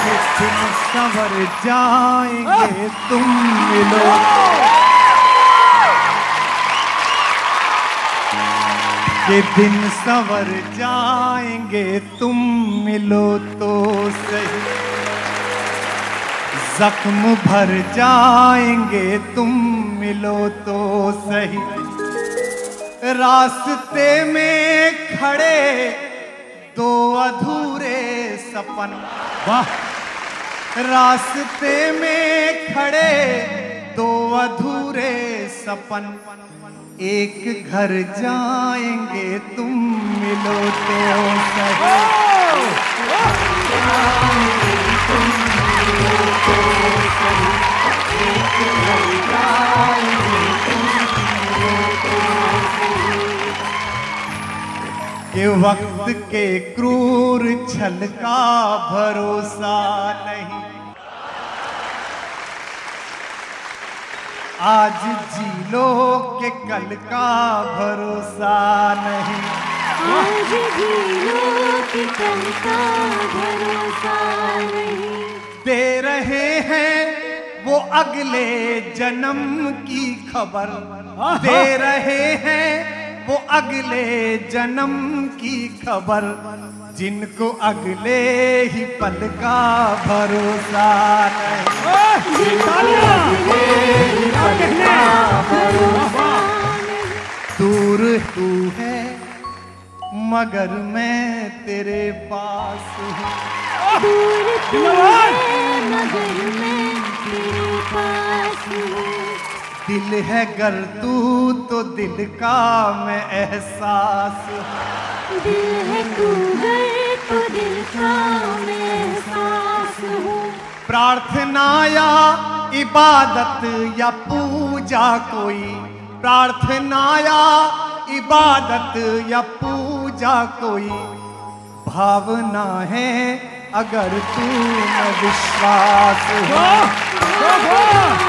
दिन संवर जाएंगे तुम मिलो ये दिन संवर जाएंगे तुम मिलो तो सही जख्म भर जाएंगे तुम मिलो तो सही रास्ते में खड़े दो अधूरे सपन वाह रास्ते में खड़े दो अधूरे सपन एक घर जाएंगे तुम मिलो तो सही कि वक्त के क्रूर छल का भरोसा नहीं आज जी लो के कल का भरोसा नहीं आज जी लो के कल का भरोसा नहीं दे रहे हैं वो अगले जन्म की खबर दे रहे हैं वो अगले जन्म की खबर जिनको अगले ही पल का भरोसा नहीं दूर तू है मगर मैं तेरे पास हूँ दूर तू है मगर मैं तेरे पास हूँ दिल है गर तू तो दिल का मैं एहसास दिल है तू है तो दिल का मैं एहसास हूँ प्रार्थना या इबादत या पूजा कोई प्रार्थना या इबादत या पूजा कोई भावना है अगर तू में विश्वास हो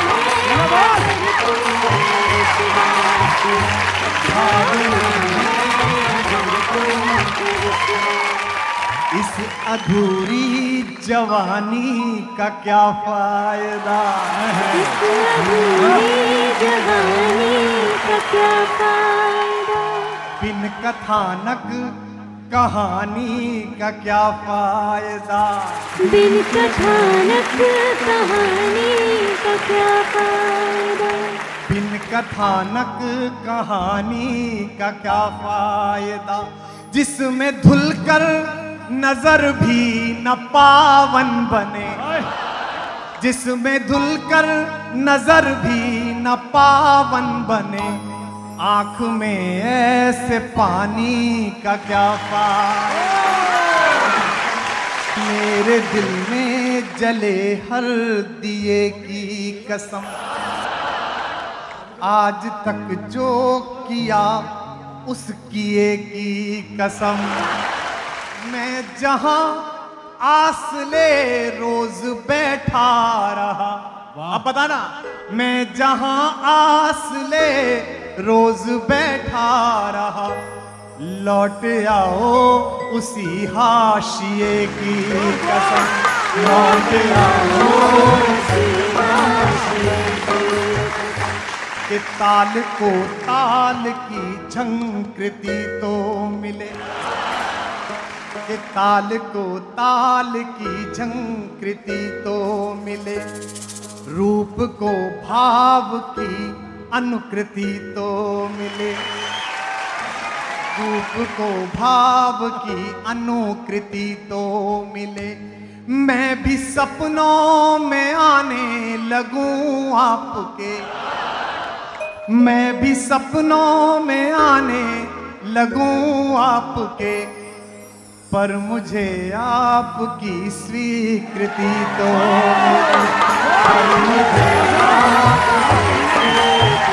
इस अधूरी जवानी का क्या फायदा है इस अधूरी जवानी का क्या फायदा बिन कथानक कहानी का क्या फायदा बिन कथानक कहानी का क्या फायदा बिन कथानक कहानी का क्या फायदा जिसमें धुलकर नजर भी न पावन बने जिसमें धुलकर नजर भी न पावन बने आंख में ऐसे पानी का क्या फायदा मेरे दिल में जले हर दिए की कसम आज तक जो किया उस किए की कसम मैं जहां आस ले रोज बैठा रहा अब बताना मैं जहां आस ले रोज बैठा रहा लौट आओ उसी हाशिए की कसम लौट आओ उसी हाशिए कि ताल को ताल की झंकृति तो मिले कि ताल को ताल की झंकृति तो मिले रूप को भाव की अनुकृति तो मिले रूप को भाव की अनुकृति तो मिले मैं भी सपनों में आने लगूं आपके मैं भी सपनों में आने लगूं आपके पर मुझे आपकी स्वीकृति तो मिले पर मुझे आपकी